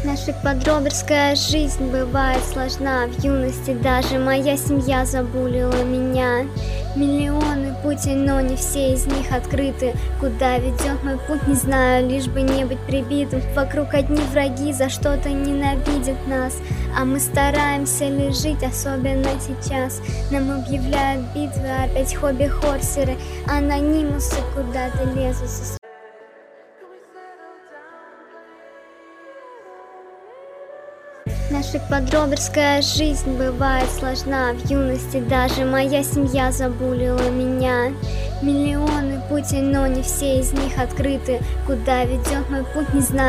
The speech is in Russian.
Наша подростковая жизнь бывает сложна. В юности даже моя семья забулила меня. Миллионы путей, но не все из них открыты. Куда ведет мой путь, не знаю, лишь бы не быть прибитым. Вокруг одни враги за что-то ненавидят нас, а мы стараемся лишь жить, особенно сейчас. Нам объявляют битвы, опять хобби-хорсеры, анонимусы куда-то лезут со. Наша подростковая жизнь бывает сложна. В юности даже моя семья забулила меня. Миллионы путей, но не все из них открыты. Куда ведет мой путь, не знаю.